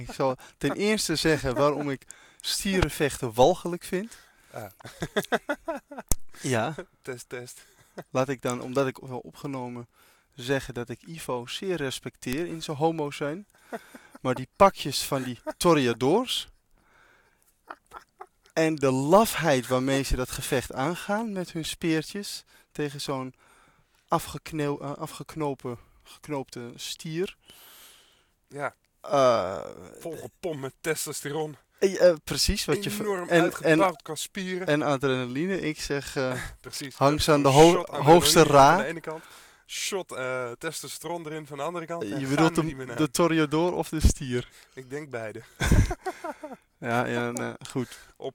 Ik zal ten eerste zeggen waarom ik stierenvechten walgelijk vind. Ah. Ja, Test. laat ik dan, omdat ik wel opgenomen, zeggen dat ik Ivo zeer respecteer in zijn homo zijn. Maar die pakjes van die toreadors en de lafheid waarmee ze dat gevecht aangaan met hun speertjes tegen zo'n geknoopte stier. Ja, Eh, volgepompt met testosteron. Precies, wat je Enorm en uitgebouwd kan spieren. en adrenaline. Ik zeg, Precies. hang ze aan de Shot hoogste adrenaline van ra. de ene kant. Shot testosteron erin van de andere kant. En Je gaan bedoelt we die de banaan. toreador of de stier? Ik denk beide. Ja, nou, goed.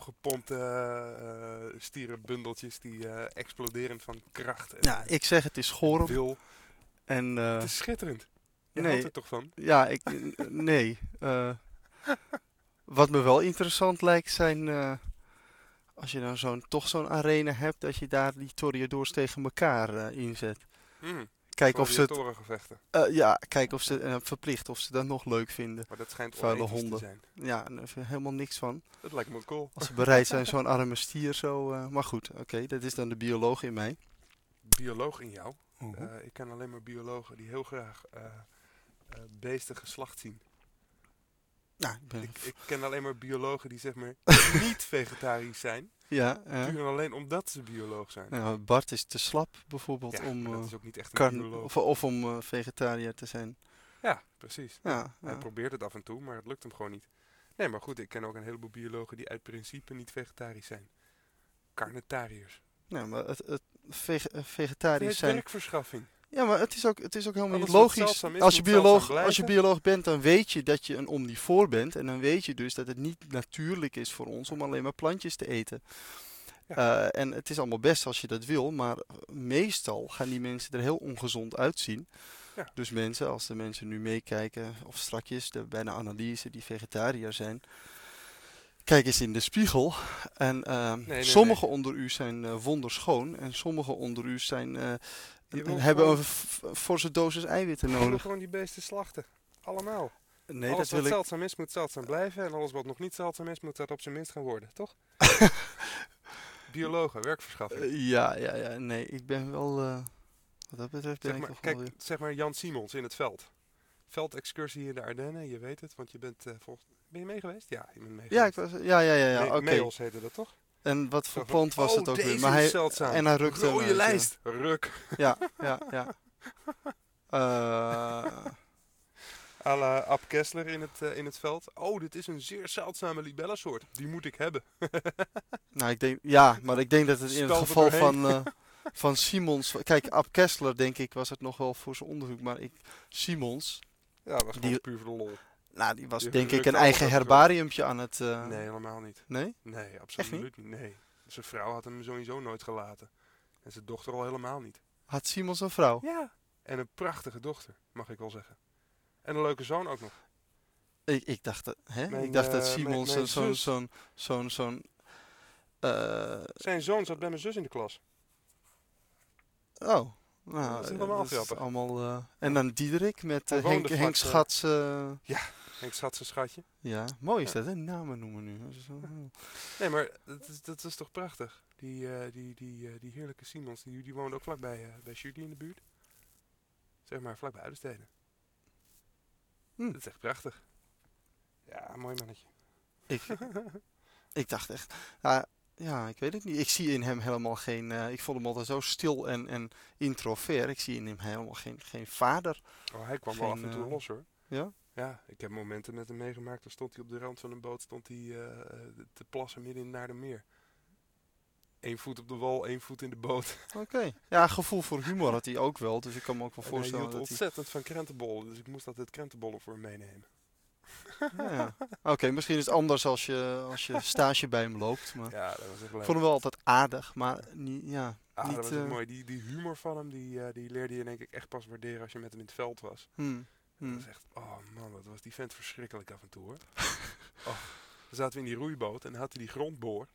Opgepompte stierenbundeltjes die exploderen van kracht. En, Ja, ik zeg het is goor. wil. En Het is schitterend. Je nee. houdt er toch van? Ja, nee. Wat me wel interessant lijkt zijn, als je dan toch zo'n arena hebt, dat je daar die toreadors tegen elkaar inzet. Kijk of ze het, Gladiatorengevechten. kijk of ze verplicht of ze dat nog leuk vinden. Maar dat schijnt Vuile onethisch honden. te zijn. Ja, daar heb je helemaal niks van. Dat lijkt me cool. Als ze bereid zijn zo'n arme stier zo. Maar goed, oké, dat is dan de bioloog in mij. Bioloog in jou? Ik ken alleen maar biologen die heel graag beesten geslacht zien. Nou, Ik ken alleen maar biologen die zeg maar niet vegetarisch zijn. Ja. Puur en alleen omdat ze bioloog zijn. Nou, Bart is te slap bijvoorbeeld Ja, om maar dat is ook niet echt een bioloog. of om vegetariër te zijn. Ja, precies. Ja, Hij probeert het af en toe, maar het lukt hem gewoon niet. Nee, maar goed, ik ken ook een heleboel biologen die uit principe niet vegetarisch zijn. Carnitariërs. Nou, maar het Het vegetarisch is zijn. werkverschaffing. Ja, maar het is ook helemaal Alles niet wat logisch. zeldzaam is, Als je moet zeldzaam blijven. bioloog bent, dan weet je dat je een omnivoor bent. En dan weet je dus dat het niet natuurlijk is voor ons om alleen maar plantjes te eten. Ja. En het is allemaal best als je dat wil, maar meestal gaan die mensen er heel ongezond uitzien. Ja. Dus als de mensen nu meekijken, of strakjes bij de analyse die vegetariër zijn, kijk eens in de spiegel. En sommigen onder u zijn wonderschoon en sommigen onder u zijn, hebben een forse dosis eiwitten Je wil nodig. gewoon die beesten slachten. Allemaal. Nee, Alles dat wat wil ik. zeldzaam is, moet zeldzaam blijven. En alles wat nog niet zeldzaam is, moet dat op zijn minst gaan worden. Toch? Biologen, werkverschaffing. Ja, nee, ik ben wel, wat dat betreft ben ik toch wel weer. Zeg maar Jan Simons in het veld. Veldexcursie in de Ardennen, je weet het, want je bent Ben je mee geweest? Ja, je bent mee Ja, geweest. oké. Meos heette dat toch? En wat voor Zo van, plant was het ook deze weer? Maar is zeldzaam. en hij rukte hem Rode uit, lijst. Ruk. Ja. À la Ab Kessler in het veld. Oh, dit is een zeer zeldzame libellensoort. Die moet ik hebben. Nou, maar ik denk dat het in het Speld er geval doorheen. van Simons. Kijk, Ab Kessler, denk ik, was het nog wel voor zijn onderzoek. Maar Simons, Ja, dat was gewoon puur voor de lol. nou, die was Die denk ik rukte een eigen alles uit herbariumpje aan het. Nee, helemaal niet. Nee? Nee, absoluut niet. Nee. Zijn vrouw had hem sowieso nooit gelaten. En zijn dochter al helemaal niet. Had Simons een vrouw? Ja. En een prachtige dochter, mag ik wel zeggen. En een leuke zoon ook nog. Ik dacht dat Simons mijn zo'n. Zijn zoon zat bij mijn zus in de klas. Oh. Nou, Dat is helemaal dat is grappig. allemaal. En dan Diederik met Hij woonde vlak, Henk Schats. Henk schat zijn schatje. Ja, mooi is dat, hè? Namen noemen nu. Nee, maar dat is toch prachtig. Die heerlijke Simons, die woonde ook vlakbij bij Judy in de buurt. Zeg maar, vlakbij Uidenstede. Dat is echt prachtig. Ja, mooi mannetje. Ik dacht echt, ja, ik weet het niet. Ik zie in hem helemaal geen, ik vond hem altijd zo stil en introvert. Ik zie in hem helemaal geen vader. Oh, hij kwam wel af en toe los hoor. Ja? Ja, ik heb momenten met hem meegemaakt. Dan stond hij op de rand van een boot, te plassen midden in naar de meer. 1 voet op de wal, 1 voet in de boot. Oké. Ja, gevoel voor humor had hij ook wel. Dus ik kan me ook wel En voorstellen hij hield dat ontzettend van krentenbollen. Dus ik moest altijd krentenbollen voor hem meenemen. Ja. Oké, misschien is het anders als je stage bij hem loopt. Maar Ja, dat was echt leuk. ik vond hem wel altijd aardig, maar niet. Dat was echt mooi. Die humor van hem, die leerde je denk ik echt pas waarderen als je met hem in het veld was. Dat was echt, oh man, wat was die vent verschrikkelijk af en toe hoor. Dan zaten we in die roeiboot en dan had hij die grondboor.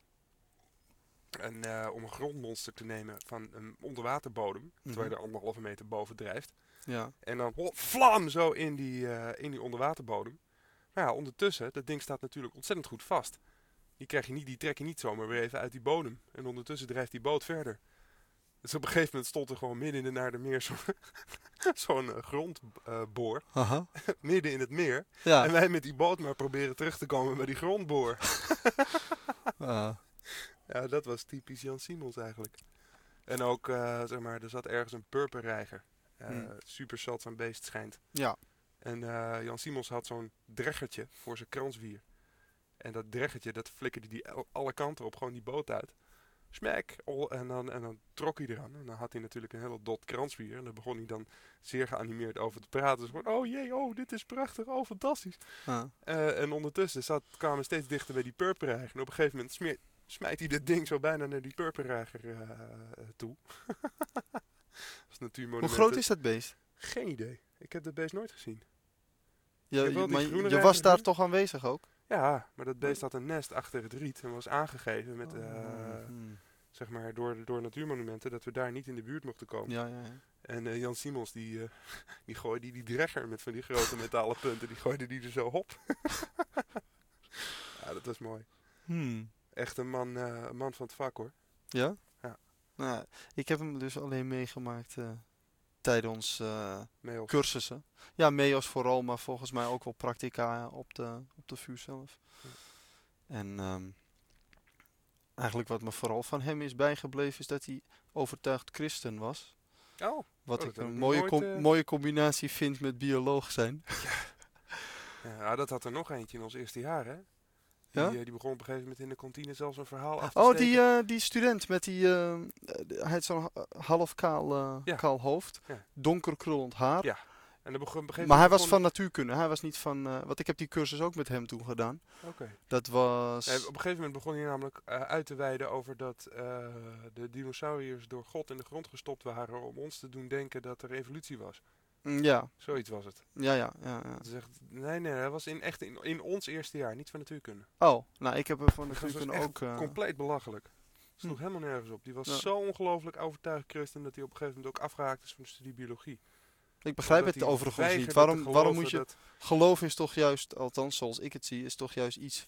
En om een grondmonster te nemen van een onderwaterbodem, terwijl je er 1,5 meter boven drijft. Ja. En dan vlam zo in die onderwaterbodem. Maar ja, ondertussen, dat ding staat natuurlijk ontzettend goed vast. Die trek je niet zomaar weer even uit die bodem. En ondertussen drijft die boot verder. Dus op een gegeven moment stond er gewoon midden in de Naardermeer zo'n grondboor. Midden in het meer. Ja. En wij met die boot maar proberen terug te komen bij die grondboor. Ja, dat was typisch Jan Simmels eigenlijk. En ook, er zat ergens een purperreiger. Super zeldzaam beest schijnt. Ja. En Jan Simmels had zo'n dreggertje voor zijn kranswier. En dat dreggertje, dat flikkerde die alle kanten op, gewoon die boot uit. Smack! En dan trok hij eraan. En dan had hij natuurlijk een hele dot kranswier. En daar begon hij dan zeer geanimeerd over te praten. Dus gewoon, oh jee, dit is prachtig, oh fantastisch. En ondertussen kwamen we steeds dichter bij die purperreiger. En op een gegeven moment smijt hij dit ding zo bijna naar die purperreiger toe. Hoe groot is dat beest? Geen idee. Ik heb dat beest nooit gezien. Je was daar toch aanwezig ook? Ja, maar dat beest had een nest achter het riet en was aangegeven met, zeg maar, door natuurmonumenten dat we daar niet in de buurt mochten komen. Ja. En Jan Simmels die gooide die dregger met van die grote metalen punten, die gooide die er zo op. Ja, dat was mooi. Echt een man van het vak, hoor. Ja? Ja. Nou, ik heb hem dus alleen meegemaakt tijdens cursussen. Ja, MEOS vooral, maar volgens mij ook wel practica op de VU zelf. Ja. En eigenlijk wat me vooral van hem is bijgebleven is dat hij overtuigd christen was. Oh. Wat ik een mooie combinatie vind met bioloog zijn. Ja, dat had er nog eentje in ons eerste jaar, hè? Die begon op een gegeven moment in de kantine zelfs een verhaal af te steken. Die student met hij had zo'n half kaal hoofd, donker krullend haar. Ja. En maar hij was van natuurkunde, hij was niet van, want ik heb die cursus ook met hem toen gedaan. Oké. Dat was... Nee, op een gegeven moment begon hij namelijk uit te weiden over dat de dinosauriërs door God in de grond gestopt waren om ons te doen denken dat er evolutie was. Ja. Zoiets was het. Ja. Nee, hij was echt in ons eerste jaar, niet van natuurkunde. Oh, nou ik heb er van natuurkunde ook... compleet belachelijk. Sloeg helemaal nergens op. Die was zo ongelooflijk overtuigd christen dat hij op een gegeven moment ook afgehaakt is van de studie biologie. Ik begrijp het overigens niet. Waarom moet je... Geloof is toch juist, althans zoals ik het zie, is toch juist iets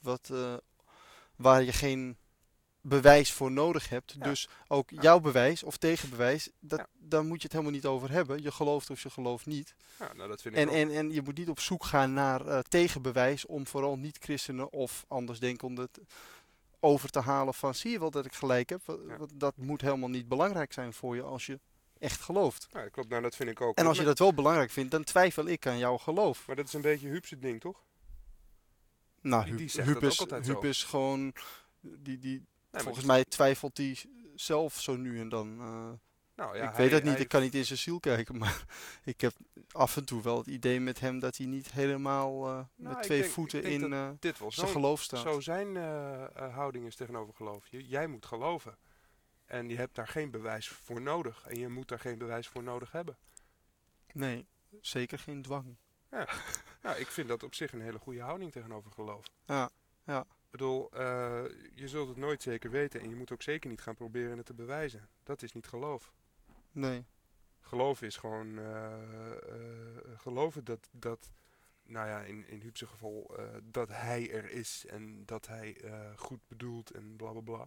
waar je geen bewijs voor nodig hebt. Ja. Dus ook jouw bewijs of tegenbewijs, daar moet je het helemaal niet over hebben. Je gelooft of je gelooft niet. Ja, nou, dat vind ik en je moet niet op zoek gaan naar tegenbewijs om vooral niet-christenen of andersdenkenden over te halen van zie je wel dat ik gelijk heb. Dat moet helemaal niet belangrijk zijn voor je als je echt gelooft. Ja, klopt. Nou, dat vind ik ook. En als je dat wel belangrijk vindt, dan twijfel ik aan jouw geloof. Maar dat is een beetje Huub's ding, toch? Nou, Huub is gewoon... volgens mij twijfelt hij zelf zo nu en dan. Ik weet het niet, ik kan niet in zijn ziel kijken. Maar ik heb af en toe wel het idee met hem dat hij niet helemaal met twee voeten in zijn geloof staat. Zo zijn houding is tegenover geloof. Jij moet geloven. En je hebt daar geen bewijs voor nodig. En je moet daar geen bewijs voor nodig hebben. Nee, zeker geen dwang. Ja. Nou, ik vind dat op zich een hele goede houding tegenover geloof. Ja. Ik bedoel, je zult het nooit zeker weten. En je moet ook zeker niet gaan proberen het te bewijzen. Dat is niet geloof. Nee. Geloof is gewoon geloven dat nou ja, in Huub's geval, dat hij er is. En dat hij goed bedoelt en blablabla.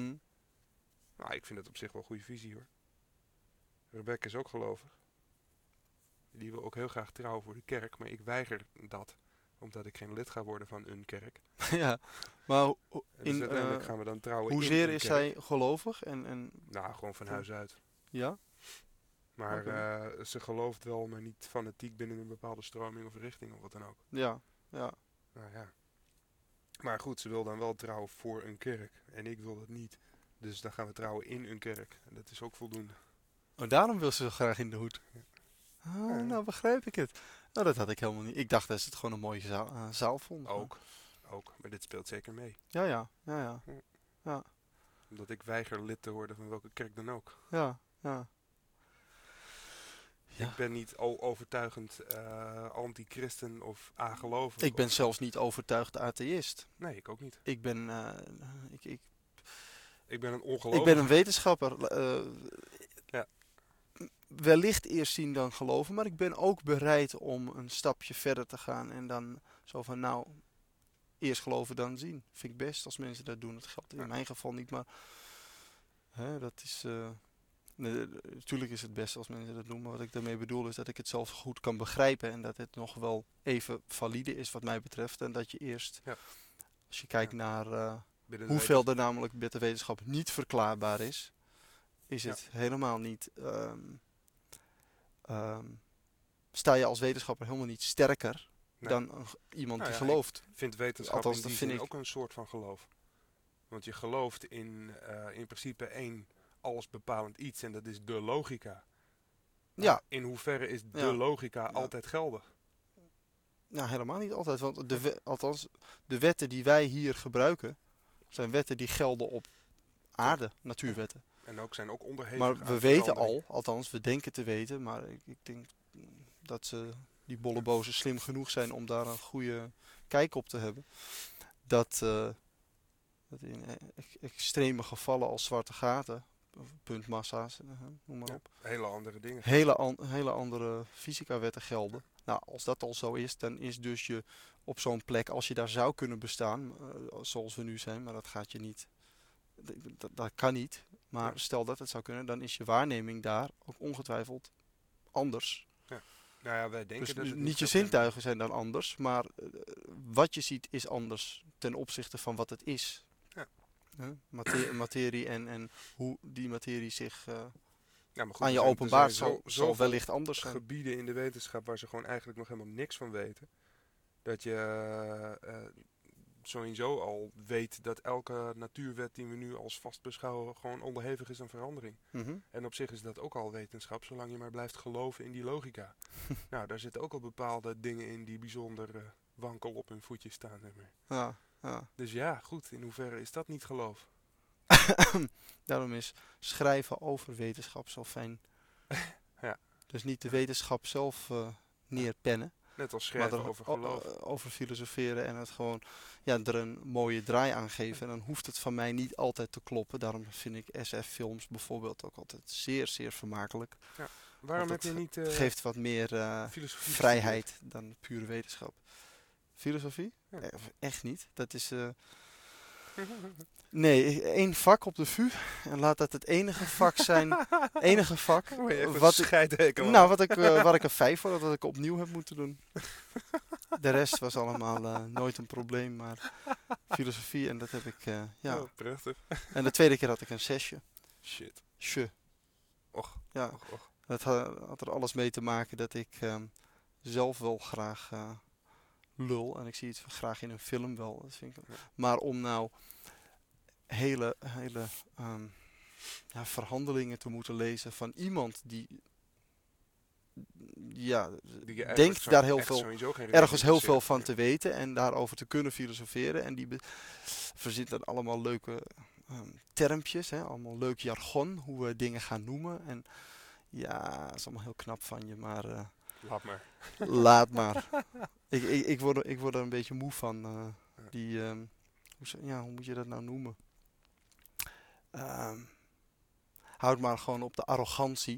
Nou, ik vind dat op zich wel een goede visie, hoor. Rebecca is ook gelovig. Die wil ook heel graag trouwen voor de kerk, maar ik weiger dat. Omdat ik geen lid ga worden van een kerk. Ja, maar dus uiteindelijk gaan we dan trouwen hoezeer is zij gelovig? Nou, gewoon van huis uit. Ja? Maar ze gelooft wel, maar niet fanatiek binnen een bepaalde stroming of richting of wat dan ook. Ja. Nou ja. Maar goed, ze wil dan wel trouwen voor een kerk. En ik wil dat niet. Dus dan gaan we trouwen in een kerk. En dat is ook voldoende. Oh, daarom wil ze zo graag in de hoed. Ja. Nou begrijp ik het. Nou, dat had ik helemaal niet. Ik dacht dat ze het gewoon een mooie zaal vond. Ook. Maar dit speelt zeker mee. Ja. Omdat ik weiger lid te worden van welke kerk dan ook. Ja. Ik ben niet overtuigend anti-christen of agelovig. Ik ben zelfs niet overtuigd atheïst. Nee, ik ook niet. Ik ben... Ik ben een ongelovige. Ik ben een wetenschapper. Wellicht eerst zien dan geloven, maar ik ben ook bereid om een stapje verder te gaan en dan Zo van, nou, eerst geloven dan zien. Vind ik best als mensen dat doen. Dat geldt in mijn geval niet, maar dat is... natuurlijk is het best als mensen dat doen, maar wat ik daarmee bedoel is dat ik het zelf goed kan begrijpen en dat het nog wel even valide is wat mij betreft. En dat je eerst, als je kijkt naar hoeveel er namelijk met de wetenschap niet verklaarbaar is het helemaal niet... sta je als wetenschapper helemaal niet sterker dan iemand die gelooft. Ik vind wetenschap in die zin ook een soort van geloof. Want je gelooft in principe één alles bepalend iets en dat is de logica. Ja. In hoeverre is de logica altijd geldig? Nou, helemaal niet altijd. Want de wetten die wij hier gebruiken, zijn wetten die gelden op aarde, natuurwetten. En zijn ook onderhevig. Maar we weten al, althans we denken te weten, maar ik denk dat die bollebozen slim genoeg zijn om daar een goede kijk op te hebben. Dat in extreme gevallen als zwarte gaten, puntmassa's, noem maar op. Hele andere dingen. Hele andere fysica-wetten gelden. Nou, als dat al zo is, dan is dus je op zo'n plek, als je daar zou kunnen bestaan, zoals we nu zijn, maar dat gaat je niet, dat kan niet. Maar stel dat het zou kunnen, dan is je waarneming daar ook ongetwijfeld anders. Ja. Nou ja, wij denken dus dat het niet je zintuigen zijn dan anders, maar wat je ziet is anders ten opzichte van wat het is. Ja. Materie en hoe die materie zich maar goed, aan je openbaart zal wellicht anders zijn. Gebieden in de wetenschap waar ze gewoon eigenlijk nog helemaal niks van weten. Dat je sowieso al weet dat elke natuurwet die we nu als vast beschouwen gewoon onderhevig is aan verandering. Mm-hmm. En op zich is dat ook al wetenschap, zolang je maar blijft geloven in die logica. Nou, daar zitten ook al bepaalde dingen in die bijzonder wankel op hun voetjes staan. Ja. Dus ja, goed, in hoeverre is dat niet geloof? Daarom is schrijven over wetenschap zo fijn. Ja. Dus niet de wetenschap zelf neerpennen. Net als schrijven over geloof. Over filosoferen en het gewoon er een mooie draai aan geven. En dan hoeft het van mij niet altijd te kloppen. Daarom vind ik SF-films bijvoorbeeld ook altijd zeer, zeer vermakelijk. Ja. Waarom heb je niet... geeft wat meer vrijheid dan pure wetenschap. Filosofie? Ja. Echt niet. Dat is... Nee, één vak op de VU. En laat dat het enige vak zijn. Enige vak. Waar ik een 5 voor had, dat ik opnieuw heb moeten doen. De rest was allemaal nooit een probleem. Maar filosofie en dat heb ik... Oh, prachtig. En de tweede keer had ik een 6. Shit. Och. Ja. Och. Dat had er alles mee te maken dat ik zelf wel graag lul. En ik zie het graag in een film wel. Dat vind ik, maar om nou hele verhandelingen te moeten lezen van iemand die denkt daar ergens heel veel van te weten en daarover te kunnen filosoferen. En die verzint dan allemaal leuke termpjes, allemaal leuk jargon, hoe we dingen gaan noemen. En ja, dat is allemaal heel knap van je, maar... Laat maar. Ik word er een beetje moe van. Hoe moet je dat nou noemen? Houd maar gewoon op de arrogantie.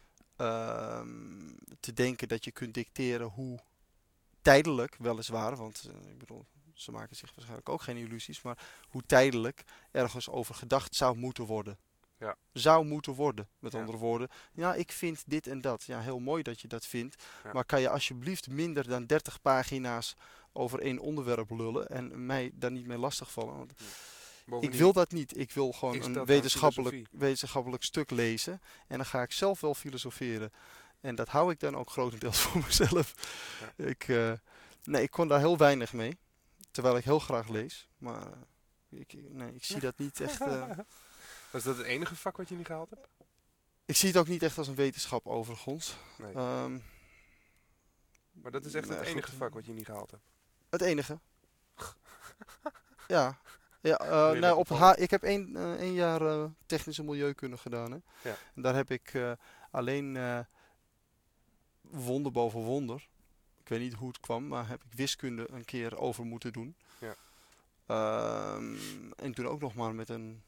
Te denken dat je kunt dicteren hoe tijdelijk, weliswaar, want ik bedoel, ze maken zich waarschijnlijk ook geen illusies, maar hoe tijdelijk ergens over gedacht zou moeten worden. Ja. Zou moeten worden, met andere woorden. Ja, ik vind dit en dat. Ja, heel mooi dat je dat vindt. Ja. Maar kan je alsjeblieft minder dan 30 pagina's over één onderwerp lullen en mij daar niet mee lastigvallen? Want ik wil dat niet. Ik wil gewoon een wetenschappelijk stuk lezen en dan ga ik zelf wel filosoferen. En dat hou ik dan ook grotendeels voor mezelf. Ja. Ik kon daar heel weinig mee, terwijl ik heel graag lees. Maar ik zie dat niet echt... Was dat het enige vak wat je niet gehaald hebt? Ik zie het ook niet echt als een wetenschap overigens. Nee. Maar dat is echt het enige vak wat je niet gehaald hebt? Het enige. Ja. Ik heb één jaar technische milieukunde gedaan. Hè. Ja. En daar heb ik alleen wonder boven wonder. Ik weet niet hoe het kwam, maar heb ik wiskunde een keer over moeten doen. Ja. En toen ook nog maar met een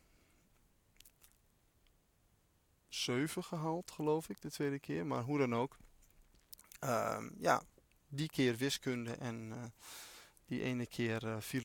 7 gehaald, geloof ik, de tweede keer. Maar hoe dan ook. Die keer wiskunde en die ene keer viel